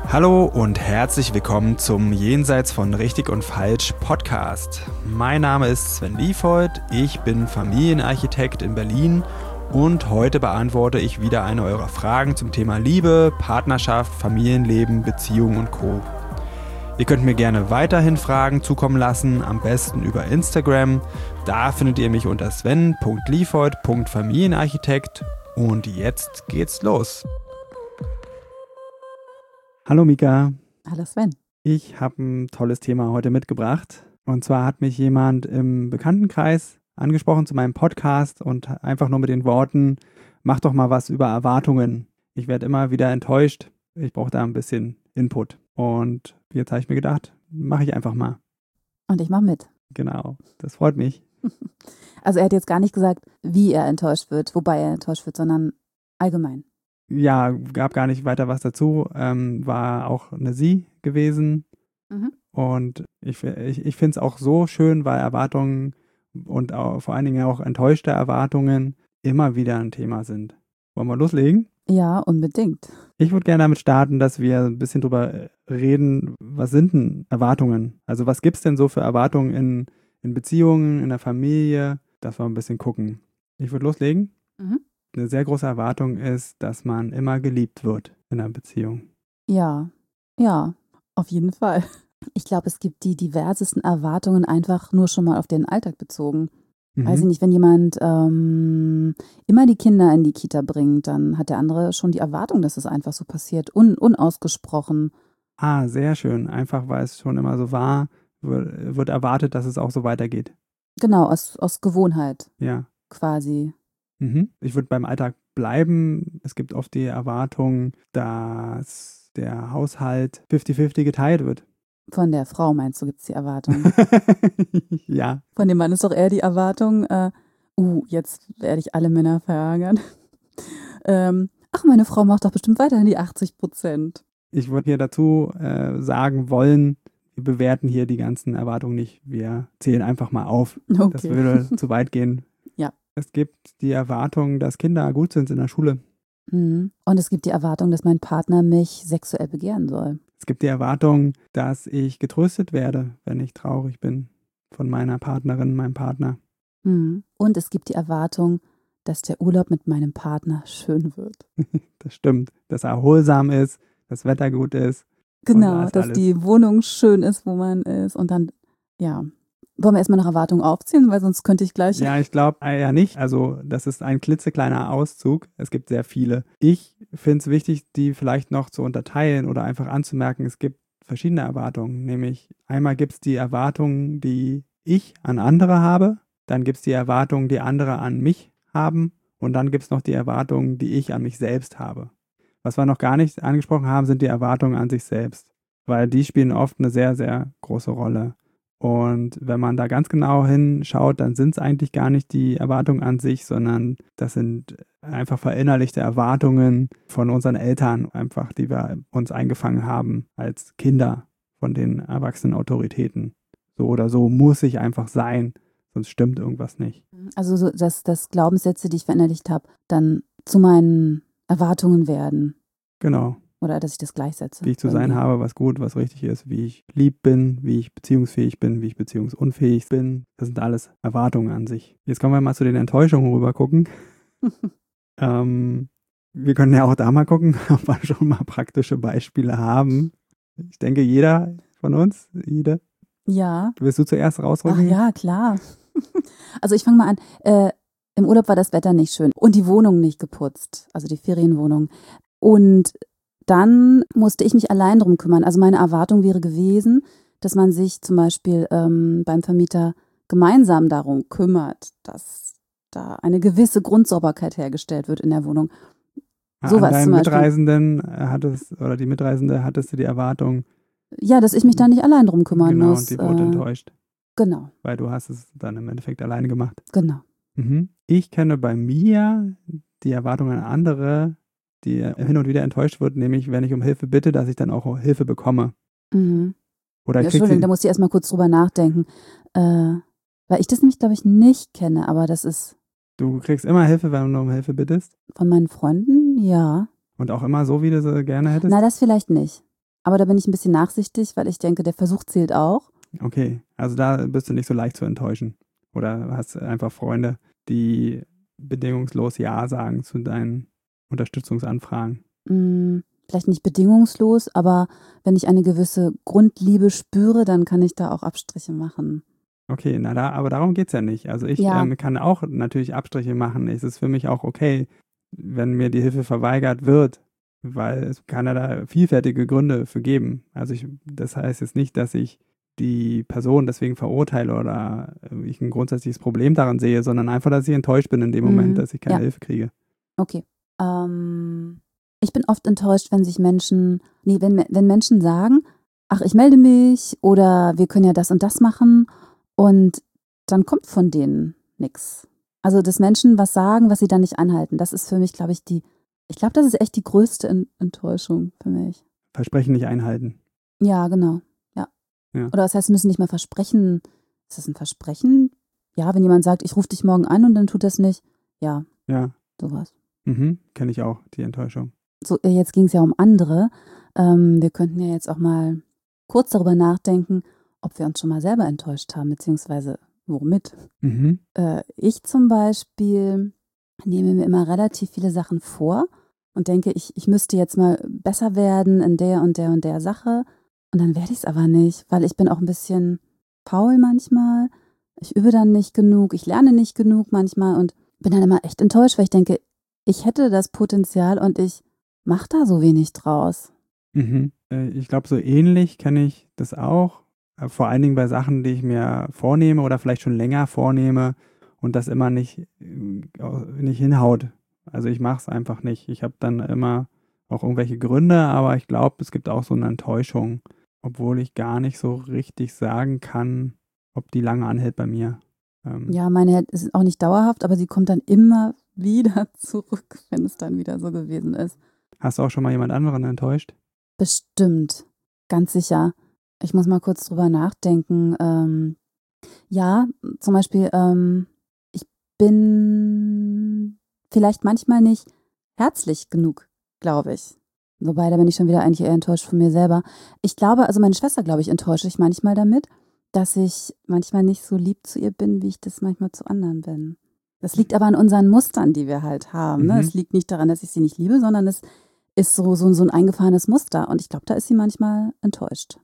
Hallo und herzlich willkommen zum Jenseits von Richtig und Falsch Podcast. Mein Name ist Sven Liefhold, ich bin Familienarchitekt in Berlin und heute beantworte ich wieder eine eurer Fragen zum Thema Liebe, Partnerschaft, Familienleben, Beziehung und Co. Ihr könnt mir gerne weiterhin Fragen zukommen lassen, am besten über Instagram. Da findet ihr mich unter sven.liefhold.familienarchitekt und jetzt geht's los. Hallo Mika. Hallo Sven. Ich habe ein tolles Thema heute mitgebracht. Und zwar hat mich jemand im Bekanntenkreis angesprochen zu meinem Podcast und einfach nur mit den Worten, mach doch mal was über Erwartungen. Ich werde immer wieder enttäuscht. Ich brauche da ein bisschen Input. Und jetzt habe ich mir gedacht, mache ich einfach mal. Und ich mache mit. Genau, das freut mich. Also er hat jetzt gar nicht gesagt, wie er enttäuscht wird, wobei er enttäuscht wird, sondern allgemein. Ja, gab gar nicht weiter was dazu. War auch eine Sie gewesen. Mhm. Und ich finde es auch so schön, weil Erwartungen und auch, vor allen Dingen auch enttäuschte Erwartungen immer wieder ein Thema sind. Wollen wir loslegen? Ja, unbedingt. Ich würde gerne damit starten, dass wir ein bisschen drüber reden, was sind denn Erwartungen? Also was gibt es denn so für Erwartungen in Beziehungen, in der Familie, dass wir ein bisschen gucken. Ich würde loslegen. Mhm. Eine sehr große Erwartung ist, dass man immer geliebt wird in einer Beziehung. Ja, auf jeden Fall. Ich glaube, es gibt die diversesten Erwartungen einfach nur schon mal auf den Alltag bezogen. Weiß ich nicht, wenn jemand immer die Kinder in die Kita bringt, dann hat der andere schon die Erwartung, dass es einfach so passiert, unausgesprochen. Ah, sehr schön. Einfach, weil es schon immer so war, wird erwartet, dass es auch so weitergeht. Genau, aus Gewohnheit Ja. quasi. Ich würde beim Alltag bleiben. Es gibt oft die Erwartung, dass der Haushalt 50-50 geteilt wird. Von der Frau meinst du, gibt es die Erwartung? Ja. Von dem Mann ist doch eher die Erwartung, jetzt werde ich alle Männer verärgern. Meine Frau macht doch bestimmt weiterhin die 80%. Ich würde hier dazu sagen wollen, wir bewerten hier die ganzen Erwartungen nicht. Wir zählen einfach mal auf. Okay. Das würde zu weit gehen. Ja. Es gibt die Erwartung, dass Kinder gut sind in der Schule. Und es gibt die Erwartung, dass mein Partner mich sexuell begehren soll. Es gibt die Erwartung, dass ich getröstet werde, wenn ich traurig bin von meiner Partnerin, meinem Partner. Und es gibt die Erwartung, dass der Urlaub mit meinem Partner schön wird. Das stimmt, dass er erholsam ist, das Wetter gut ist. Genau, dass die Wohnung schön ist, wo man ist. Und dann, ja, wollen wir erstmal nach Erwartungen aufziehen, weil sonst könnte ich gleich... Ja, ich glaube ja nicht. Also das ist ein klitzekleiner Auszug. Es gibt sehr viele. Ich finde es wichtig, die vielleicht noch zu unterteilen oder einfach anzumerken, es gibt verschiedene Erwartungen. Nämlich einmal gibt es die Erwartungen, die ich an andere habe. Dann gibt es die Erwartungen, die andere an mich haben. Und dann gibt es noch die Erwartungen, die ich an mich selbst habe. Was wir noch gar nicht angesprochen haben, sind die Erwartungen an sich selbst. Weil die spielen oft eine sehr, sehr große Rolle. Und wenn man da ganz genau hinschaut, dann sind es eigentlich gar nicht die Erwartungen an sich, sondern das sind einfach verinnerlichte Erwartungen von unseren Eltern, einfach, die wir uns eingefangen haben als Kinder von den erwachsenen Autoritäten. So oder so muss ich einfach sein, sonst stimmt irgendwas nicht. Also so, dass Glaubenssätze, die ich verinnerlicht habe, dann zu meinen Erwartungen werden. Genau. Oder dass ich das gleichsetze. Wie ich zu sein habe, was gut, was richtig ist, wie ich lieb bin, wie ich beziehungsfähig bin, wie ich beziehungsunfähig bin. Das sind alles Erwartungen an sich. Jetzt kommen wir mal zu den Enttäuschungen rüber gucken. Wir können ja auch da mal gucken, ob wir schon mal praktische Beispiele haben. Ich denke, jeder von uns, jede. Ja. Willst du zuerst rausrücken? Ach ja, klar. Also ich fange mal an. Im Urlaub war das Wetter nicht schön und die Wohnung nicht geputzt, also die Ferienwohnung. Und dann musste ich mich allein drum kümmern. Also meine Erwartung wäre gewesen, dass man sich zum Beispiel beim Vermieter gemeinsam darum kümmert, dass da eine gewisse Grundsauberkeit hergestellt wird in der Wohnung. Sowas an deinen Mitreisenden die Mitreisende hattest du die Erwartung. Ja, dass ich mich da nicht allein drum kümmern muss. Genau, und die wurde enttäuscht. Genau. Weil du hast es dann im Endeffekt alleine gemacht. Genau. Ich kenne bei mir die Erwartung an andere, die hin und wieder enttäuscht wird, nämlich wenn ich um Hilfe bitte, dass ich dann auch Hilfe bekomme. Oder Entschuldigung, da musste ich erstmal kurz drüber nachdenken. Weil ich das nämlich, glaube ich, nicht kenne, aber das ist... Du kriegst immer Hilfe, wenn du um Hilfe bittest? Von meinen Freunden, ja. Und auch immer so, wie du sie gerne hättest? Na, das vielleicht nicht. Aber da bin ich ein bisschen nachsichtig, weil ich denke, der Versuch zählt auch. Okay, also da bist du nicht so leicht zu enttäuschen. Oder hast einfach Freunde, die bedingungslos Ja sagen zu deinen Unterstützungsanfragen. Vielleicht nicht bedingungslos, aber wenn ich eine gewisse Grundliebe spüre, dann kann ich da auch Abstriche machen. Okay, aber darum geht es ja nicht. Also ich Ja. kann auch natürlich Abstriche machen. Es ist für mich auch okay, wenn mir die Hilfe verweigert wird, weil es kann ja da vielfältige Gründe für geben. Also das heißt jetzt nicht, dass ich die Person deswegen verurteile oder ich ein grundsätzliches Problem daran sehe, sondern einfach, dass ich enttäuscht bin in dem Moment, dass ich keine Hilfe kriege. Okay. Ich bin oft enttäuscht, wenn Menschen sagen, ach, ich melde mich oder wir können ja das und das machen und dann kommt von denen nichts. Also, dass Menschen was sagen, was sie dann nicht einhalten, das ist für mich, glaube ich, das ist echt die größte Enttäuschung für mich. Versprechen nicht einhalten. Ja, genau. Ja. Oder das heißt, sie müssen nicht mehr versprechen. Ist das ein Versprechen? Ja, wenn jemand sagt, ich rufe dich morgen an und dann tut das nicht. Ja. Ja. Sowas. Kenne ich auch, die Enttäuschung. So, jetzt ging es ja um andere. Wir könnten ja jetzt auch mal kurz darüber nachdenken, ob wir uns schon mal selber enttäuscht haben, beziehungsweise womit. Ich zum Beispiel nehme mir immer relativ viele Sachen vor und denke, ich müsste jetzt mal besser werden in der und der und der Sache. Und dann werde ich es aber nicht, weil ich bin auch ein bisschen faul manchmal. Ich übe dann nicht genug, ich lerne nicht genug manchmal und bin dann immer echt enttäuscht, weil ich denke, ich hätte das Potenzial und ich mache da so wenig draus. Ich glaube, so ähnlich kenne ich das auch. Vor allen Dingen bei Sachen, die ich mir vornehme oder vielleicht schon länger vornehme und das immer nicht hinhaut. Also ich mache es einfach nicht. Ich habe dann immer auch irgendwelche Gründe, aber ich glaube, es gibt auch so eine Enttäuschung, obwohl ich gar nicht so richtig sagen kann, ob die lange anhält bei mir. Ja, meine ist auch nicht dauerhaft, aber sie kommt dann immer wieder zurück, wenn es dann wieder so gewesen ist. Hast du auch schon mal jemand anderen enttäuscht? Bestimmt, ganz sicher. Ich muss mal kurz drüber nachdenken. Ja, zum Beispiel, ich bin vielleicht manchmal nicht herzlich genug, glaube ich. Wobei, da bin ich schon wieder eigentlich eher enttäuscht von mir selber. Ich glaube, also meine Schwester, glaube ich, enttäusche ich manchmal damit, dass ich manchmal nicht so lieb zu ihr bin, wie ich das manchmal zu anderen bin. Das liegt aber an unseren Mustern, die wir halt haben. Ne? Es liegt nicht daran, dass ich sie nicht liebe, sondern es ist so ein eingefahrenes Muster. Und ich glaube, da ist sie manchmal enttäuscht.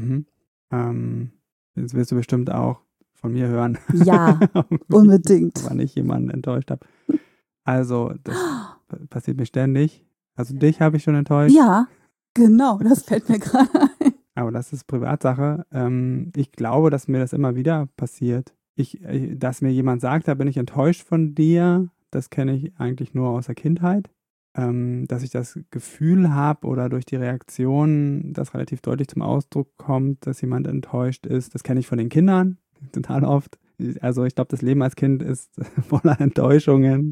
Jetzt wirst du bestimmt auch von mir hören. Ja, unbedingt. Wann ich jemanden enttäuscht habe. Also, das passiert mir ständig. Also, dich habe ich schon enttäuscht. Ja, genau, das fällt mir gerade ein. Aber das ist Privatsache. Ich glaube, dass mir das immer wieder passiert. Dass mir jemand sagt, da bin ich enttäuscht von dir, das kenne ich eigentlich nur aus der Kindheit. Dass ich das Gefühl habe oder durch die Reaktion, das relativ deutlich zum Ausdruck kommt, dass jemand enttäuscht ist, das kenne ich von den Kindern total oft. Also ich glaube, das Leben als Kind ist voller Enttäuschungen.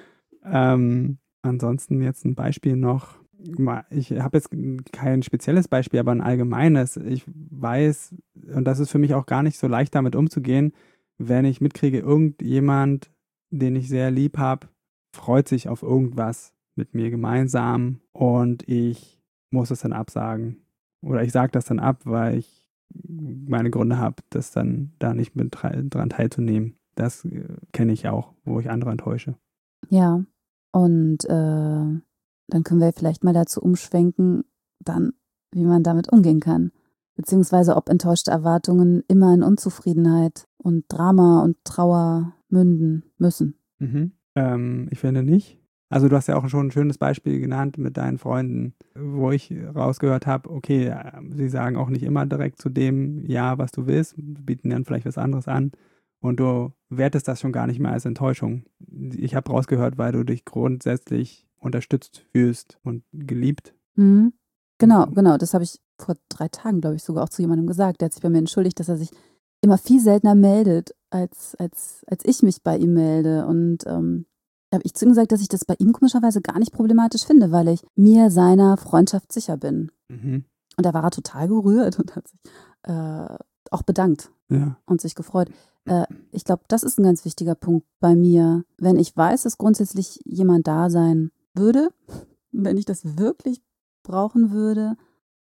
Ansonsten jetzt ein Beispiel noch. Ich habe jetzt kein spezielles Beispiel, aber ein allgemeines. Ich weiß, und das ist für mich auch gar nicht so leicht, damit umzugehen, wenn ich mitkriege, irgendjemand, den ich sehr lieb habe, freut sich auf irgendwas mit mir gemeinsam und ich muss es dann absagen. Oder ich sage das dann ab, weil ich meine Gründe habe, das dann da nicht mit dran teilzunehmen. Das kenne ich auch, wo ich andere enttäusche. Ja, und dann können wir vielleicht mal dazu umschwenken, dann, wie man damit umgehen kann. Beziehungsweise ob enttäuschte Erwartungen immer in Unzufriedenheit und Drama und Trauer münden müssen. Ich finde nicht. Also du hast ja auch schon ein schönes Beispiel genannt mit deinen Freunden, wo ich rausgehört habe, okay, sie sagen auch nicht immer direkt zu dem Ja, was du willst, bieten dann vielleicht was anderes an und du wertest das schon gar nicht mehr als Enttäuschung. Ich habe rausgehört, weil du dich grundsätzlich unterstützt fühlst und geliebt. Genau, das habe ich vor 3 Tagen, glaube ich, sogar auch zu jemandem gesagt. Der hat sich bei mir entschuldigt, dass er sich immer viel seltener meldet, als ich mich bei ihm melde. Und da habe ich zu ihm gesagt, dass ich das bei ihm komischerweise gar nicht problematisch finde, weil ich mir seiner Freundschaft sicher bin. Und da war er total gerührt und hat sich auch bedankt und sich gefreut. Ich glaube, das ist ein ganz wichtiger Punkt bei mir. Wenn ich weiß, dass grundsätzlich jemand da sein würde, wenn ich das wirklich brauchen würde,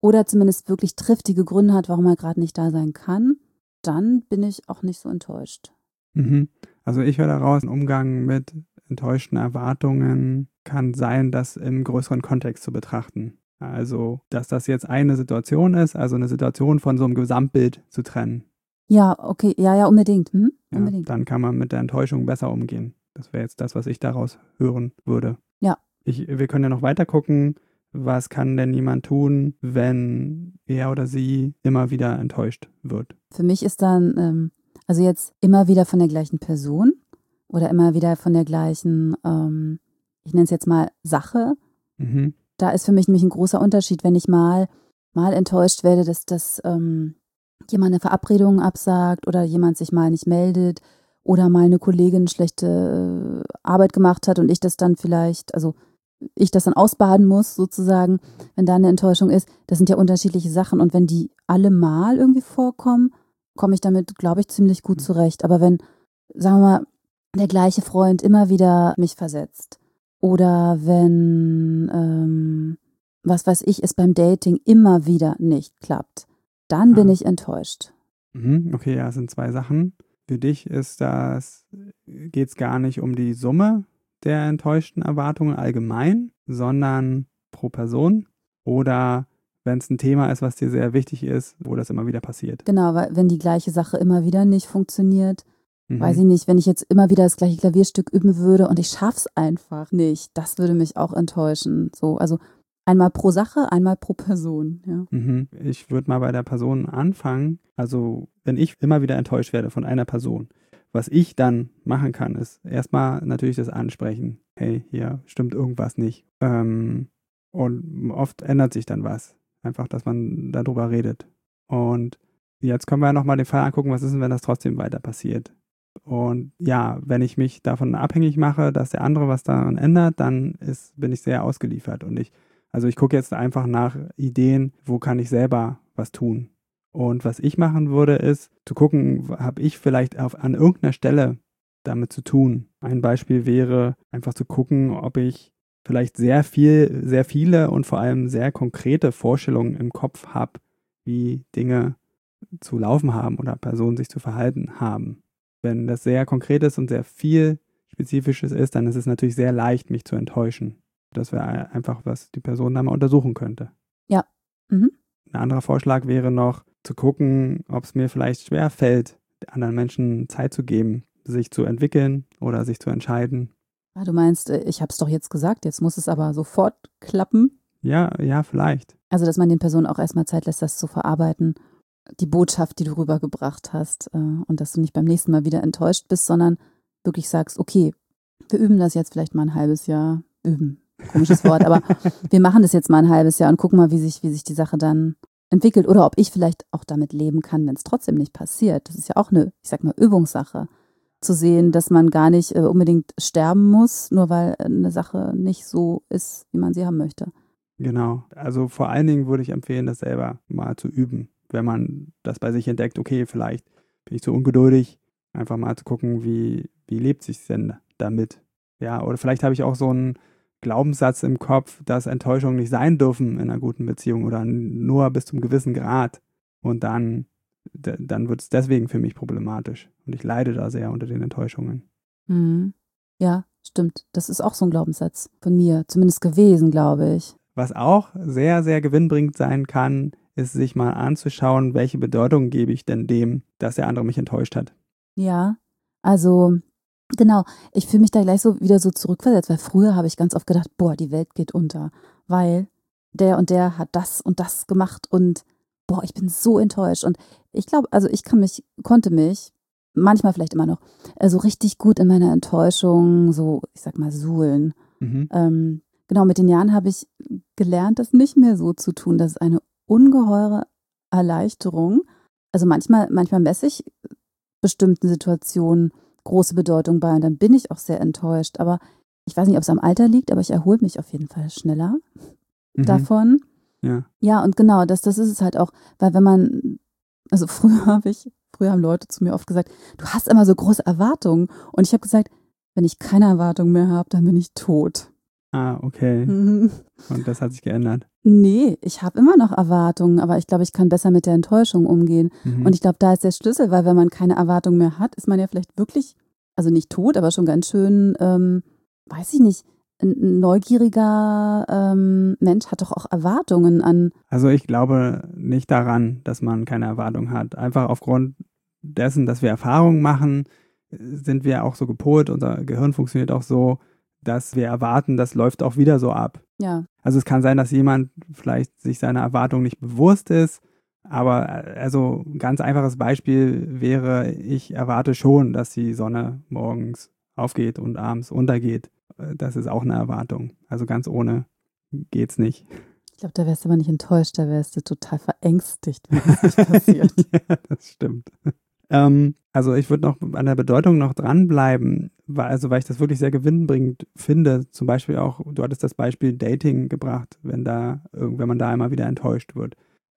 oder zumindest wirklich triftige Gründe hat, warum er gerade nicht da sein kann, dann bin ich auch nicht so enttäuscht. Mhm. Also ich höre daraus, ein Umgang mit enttäuschten Erwartungen kann sein, das im größeren Kontext zu betrachten. Also, dass das jetzt eine Situation ist, also eine Situation von so einem Gesamtbild zu trennen. Ja, okay, ja, unbedingt. Ja, Unbedingt. dann kann man mit der Enttäuschung besser umgehen. Das wäre jetzt das, was ich daraus hören würde. Ja. Wir können ja noch weiter gucken, was kann denn jemand tun, wenn er oder sie immer wieder enttäuscht wird. Für mich ist dann, also jetzt immer wieder von der gleichen Person oder immer wieder von der gleichen, ich nenne es jetzt mal Sache. Mhm. Da ist für mich nämlich ein großer Unterschied, wenn ich mal enttäuscht werde, dass jemand eine Verabredung absagt oder jemand sich mal nicht meldet oder mal eine Kollegin schlechte Arbeit gemacht hat und ich das dann vielleicht, also ich das dann ausbaden muss sozusagen, wenn da eine Enttäuschung ist. Das sind ja unterschiedliche Sachen und wenn die alle mal irgendwie vorkommen, komme ich damit, glaube ich, ziemlich gut zurecht. Aber wenn, sagen wir mal, der gleiche Freund immer wieder mich versetzt oder wenn, was weiß ich, es beim Dating immer wieder nicht klappt, dann bin ich enttäuscht. Okay, ja, es sind zwei Sachen. Für dich geht es gar nicht um die Summe der enttäuschten Erwartungen allgemein, sondern pro Person oder wenn es ein Thema ist, was dir sehr wichtig ist, wo das immer wieder passiert. Genau, weil wenn die gleiche Sache immer wieder nicht funktioniert, weiß ich Mhm. nicht, wenn ich jetzt immer wieder das gleiche Klavierstück üben würde und ich schaff's einfach nicht, das würde mich auch enttäuschen. So, also einmal pro Sache, einmal pro Person, ja. Mhm. Ich würde mal bei der Person anfangen. Also, wenn ich immer wieder enttäuscht werde von einer Person, was ich dann machen kann, ist erstmal natürlich das Ansprechen. Hey, hier stimmt irgendwas nicht. Und oft ändert sich dann was. Einfach, dass man darüber redet. Und jetzt können wir ja nochmal den Fall angucken, was ist denn, wenn das trotzdem weiter passiert? Und ja, wenn ich mich davon abhängig mache, dass der andere was daran ändert, dann bin ich sehr ausgeliefert. Und ich gucke jetzt einfach nach Ideen, wo kann ich selber was tun. Und was ich machen würde, ist zu gucken, habe ich vielleicht an irgendeiner Stelle damit zu tun. Ein Beispiel wäre einfach zu gucken, ob ich vielleicht sehr viele und vor allem sehr konkrete Vorstellungen im Kopf habe, wie Dinge zu laufen haben oder Personen sich zu verhalten haben. Wenn das sehr konkret ist und sehr viel Spezifisches ist, dann ist es natürlich sehr leicht, mich zu enttäuschen. Das wäre einfach, was die Person da mal untersuchen könnte. Ja. Mhm. Ein anderer Vorschlag wäre noch, zu gucken, ob es mir vielleicht schwer fällt, anderen Menschen Zeit zu geben, sich zu entwickeln oder sich zu entscheiden. Ah, du meinst, ich habe es doch jetzt gesagt, jetzt muss es aber sofort klappen. Ja, vielleicht. Also, dass man den Personen auch erstmal Zeit lässt, das zu verarbeiten, die Botschaft, die du rübergebracht hast, und dass du nicht beim nächsten Mal wieder enttäuscht bist, sondern wirklich sagst, okay, wir üben das jetzt vielleicht mal ein halbes Jahr. Üben, komisches Wort, aber wir machen das jetzt mal ein halbes Jahr und gucken mal, wie sich die Sache dann entwickelt oder ob ich vielleicht auch damit leben kann, wenn es trotzdem nicht passiert. Das ist ja auch eine, ich sag mal, Übungssache. Zu sehen, dass man gar nicht unbedingt sterben muss, nur weil eine Sache nicht so ist, wie man sie haben möchte. Genau. Also vor allen Dingen würde ich empfehlen, das selber mal zu üben. Wenn man das bei sich entdeckt, okay, vielleicht bin ich zu ungeduldig, einfach mal zu gucken, wie lebt sich denn damit. Ja, oder vielleicht habe ich auch so einen Glaubenssatz im Kopf, dass Enttäuschungen nicht sein dürfen in einer guten Beziehung oder nur bis zum gewissen Grad. Und dann wird es deswegen für mich problematisch. Und ich leide da sehr unter den Enttäuschungen. Mhm. Ja, stimmt. Das ist auch so ein Glaubenssatz von mir, zumindest gewesen, glaube ich. Was auch sehr, sehr gewinnbringend sein kann, ist sich mal anzuschauen, welche Bedeutung gebe ich denn dem, dass der andere mich enttäuscht hat. Ja, also genau. Ich fühle mich da gleich so wieder so zurückversetzt, weil früher habe ich ganz oft gedacht, boah, die Welt geht unter, weil der und der hat das und das gemacht und boah, ich bin so enttäuscht. Und ich glaube, also ich konnte mich, manchmal vielleicht immer noch, so richtig gut in meiner Enttäuschung, so, ich sag mal, suhlen. Mhm. Genau, mit den Jahren habe ich gelernt, das nicht mehr so zu tun. Das ist eine ungeheure Erleichterung. Also manchmal messe ich bestimmten Situationen große Bedeutung bei und dann bin ich auch sehr enttäuscht. Aber ich weiß nicht, ob es am Alter liegt, aber ich erhole mich auf jeden Fall schneller davon. Ja. Ja, und genau, das ist es halt auch, weil wenn man, also früher haben Leute zu mir oft gesagt, du hast immer so große Erwartungen. Und ich habe gesagt, wenn ich keine Erwartungen mehr habe, dann bin ich tot. Ah, okay. Mhm. Und das hat sich geändert. Nee, ich habe immer noch Erwartungen, aber ich glaube, ich kann besser mit der Enttäuschung umgehen. Und ich glaube, da ist der Schlüssel, weil wenn man keine Erwartung mehr hat, ist man ja vielleicht wirklich, also nicht tot, aber schon ganz schön, weiß ich nicht, ein neugieriger Mensch hat doch auch Erwartungen an. Also ich glaube nicht daran, dass man keine Erwartung hat. Einfach aufgrund dessen, dass wir Erfahrungen machen, sind wir auch so gepolt, unser Gehirn funktioniert auch so, dass wir erwarten, das läuft auch wieder so ab. Ja. Also es kann sein, dass jemand vielleicht sich seiner Erwartung nicht bewusst ist, aber also ein ganz einfaches Beispiel wäre, ich erwarte schon, dass die Sonne morgens aufgeht und abends untergeht. Das ist auch eine Erwartung. Also ganz ohne geht's nicht. Ich glaube, da wärst du aber nicht enttäuscht, da wärst du total verängstigt, wenn das nicht passiert. Ja, das stimmt. Also ich würde noch an der Bedeutung noch dranbleiben, weil ich das wirklich sehr gewinnbringend finde. Zum Beispiel auch, du hattest das Beispiel Dating gebracht, wenn man da einmal wieder enttäuscht wird.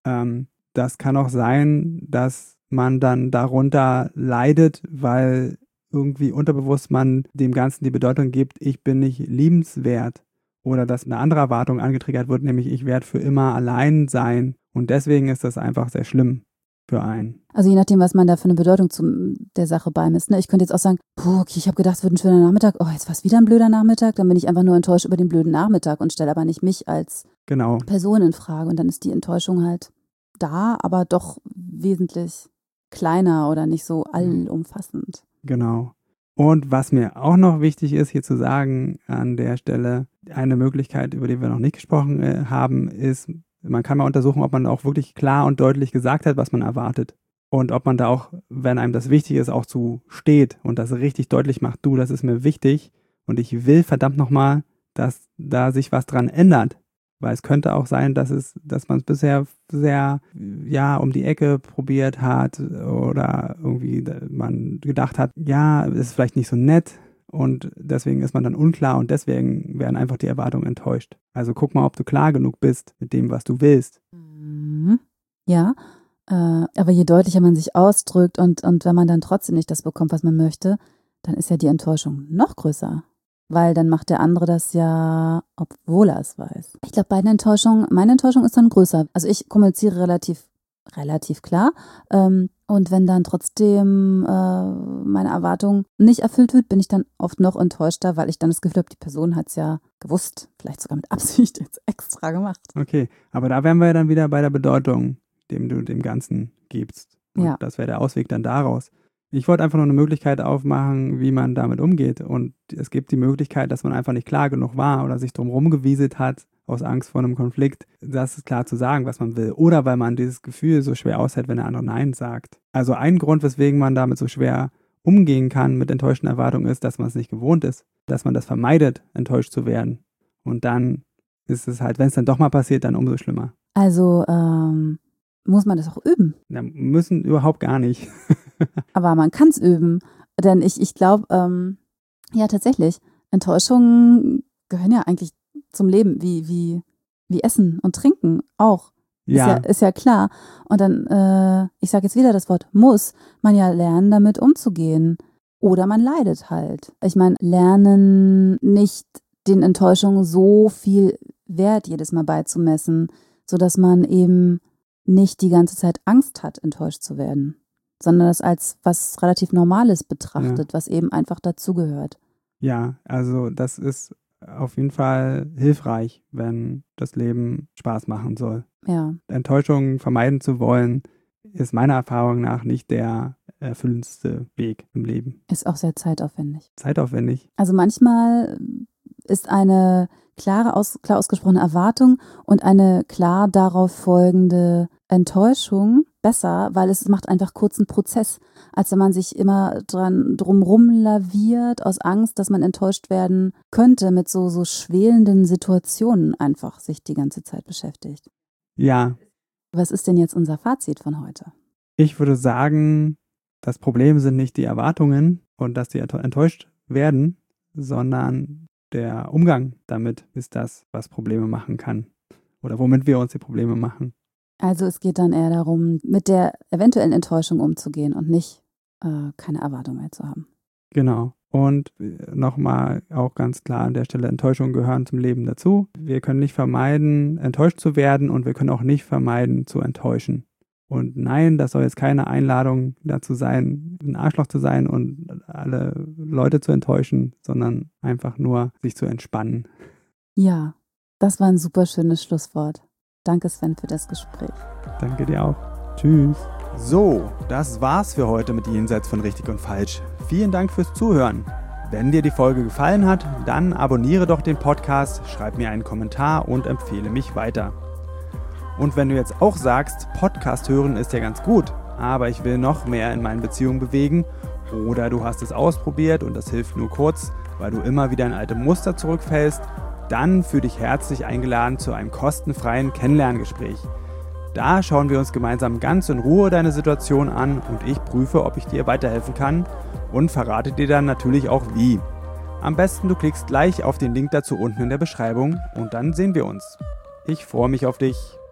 Das kann auch sein, dass man dann darunter leidet, weil irgendwie unterbewusst man dem Ganzen die Bedeutung gibt, ich bin nicht liebenswert. Oder dass eine andere Erwartung angetriggert wird, nämlich ich werde für immer allein sein. Und deswegen ist das einfach sehr schlimm für einen. Also je nachdem, was man da für eine Bedeutung der Sache beimisst. Ne? Ich könnte jetzt auch sagen, okay, ich habe gedacht, es wird ein schöner Nachmittag. Oh, jetzt war es wieder ein blöder Nachmittag. Dann bin ich einfach nur enttäuscht über den blöden Nachmittag und stelle aber nicht mich als Person in Frage. Und dann ist die Enttäuschung halt da, aber doch wesentlich kleiner oder nicht so allumfassend. Genau. Und was mir auch noch wichtig ist, hier zu sagen an der Stelle, eine Möglichkeit, über die wir noch nicht gesprochen haben, ist, man kann mal untersuchen, ob man auch wirklich klar und deutlich gesagt hat, was man erwartet. Und ob man da auch, wenn einem das wichtig ist, auch zu steht und das richtig deutlich macht, du, das ist mir wichtig und ich will verdammt nochmal, dass da sich was dran ändert. Weil es könnte auch sein, dass man es bisher sehr, um die Ecke probiert hat oder irgendwie man gedacht hat, ja, ist vielleicht nicht so nett und deswegen ist man dann unklar und deswegen werden einfach die Erwartungen enttäuscht. Also guck mal, ob du klar genug bist mit dem, was du willst. Ja, aber je deutlicher man sich ausdrückt und wenn man dann trotzdem nicht das bekommt, was man möchte, dann ist ja die Enttäuschung noch größer. Weil dann macht der andere das ja, obwohl er es weiß. Ich glaube, meine Enttäuschung ist dann größer. Also ich kommuniziere relativ klar. Und wenn dann trotzdem meine Erwartung nicht erfüllt wird, bin ich dann oft noch enttäuschter, weil ich dann das Gefühl habe, die Person hat es ja gewusst, vielleicht sogar mit Absicht jetzt extra gemacht. Okay, aber da wären wir ja dann wieder bei der Bedeutung, dem du dem Ganzen gibst. Und ja. Das wäre der Ausweg dann daraus. Ich wollte einfach nur eine Möglichkeit aufmachen, wie man damit umgeht. Und es gibt die Möglichkeit, dass man einfach nicht klar genug war oder sich drum rumgewieselt hat, aus Angst vor einem Konflikt, das ist klar zu sagen, was man will. Oder weil man dieses Gefühl so schwer aushält, wenn der andere Nein sagt. Also ein Grund, weswegen man damit so schwer umgehen kann mit enttäuschten Erwartungen, ist, dass man es nicht gewohnt ist. Dass man das vermeidet, enttäuscht zu werden. Und dann ist es halt, wenn es dann doch mal passiert, dann umso schlimmer. Also, muss man das auch üben? Ja, müssen überhaupt gar nicht. Aber man kann es üben. Denn ich glaube, ja tatsächlich, Enttäuschungen gehören ja eigentlich zum Leben, wie Essen und Trinken auch. Ja. Ist ja klar. Und dann, ich sage jetzt wieder das Wort muss, man ja lernen, damit umzugehen. Oder man leidet halt. Ich meine, lernen nicht den Enttäuschungen so viel Wert jedes Mal beizumessen, sodass man eben nicht die ganze Zeit Angst hat, enttäuscht zu werden, sondern das als was relativ Normales betrachtet, was eben einfach dazugehört. Ja, also das ist auf jeden Fall hilfreich, wenn das Leben Spaß machen soll. Ja. Enttäuschungen vermeiden zu wollen, ist meiner Erfahrung nach nicht der erfüllendste Weg im Leben. Ist auch sehr zeitaufwendig. Zeitaufwendig? Also manchmal ist eine klar ausgesprochene Erwartung und eine klar darauf folgende Enttäuschung besser, weil es macht einfach kurzen Prozess, als wenn man sich immer drumrum laviert aus Angst, dass man enttäuscht werden könnte, mit so schwelenden Situationen einfach sich die ganze Zeit beschäftigt. Ja. Was ist denn jetzt unser Fazit von heute? Ich würde sagen, das Problem sind nicht die Erwartungen und dass die enttäuscht werden, sondern der Umgang damit ist das, was Probleme machen kann oder womit wir uns die Probleme machen. Also es geht dann eher darum, mit der eventuellen Enttäuschung umzugehen und nicht keine Erwartung mehr zu haben. Genau. Und nochmal auch ganz klar an der Stelle, Enttäuschungen gehören zum Leben dazu. Wir können nicht vermeiden, enttäuscht zu werden und wir können auch nicht vermeiden, zu enttäuschen. Und nein, das soll jetzt keine Einladung dazu sein, ein Arschloch zu sein und alle Leute zu enttäuschen, sondern einfach nur sich zu entspannen. Ja, das war ein super schönes Schlusswort. Danke, Sven, für das Gespräch. Danke dir auch. Tschüss. So, das war's für heute mit Jenseits von Richtig und Falsch. Vielen Dank fürs Zuhören. Wenn dir die Folge gefallen hat, dann abonniere doch den Podcast, schreib mir einen Kommentar und empfehle mich weiter. Und wenn du jetzt auch sagst, Podcast hören ist ja ganz gut, aber ich will noch mehr in meinen Beziehungen bewegen, oder du hast es ausprobiert und das hilft nur kurz, weil du immer wieder in alte Muster zurückfällst, dann fühl dich herzlich eingeladen zu einem kostenfreien Kennenlerngespräch. Da schauen wir uns gemeinsam ganz in Ruhe deine Situation an und ich prüfe, ob ich dir weiterhelfen kann und verrate dir dann natürlich auch wie. Am besten du klickst gleich auf den Link dazu unten in der Beschreibung und dann sehen wir uns. Ich freue mich auf dich.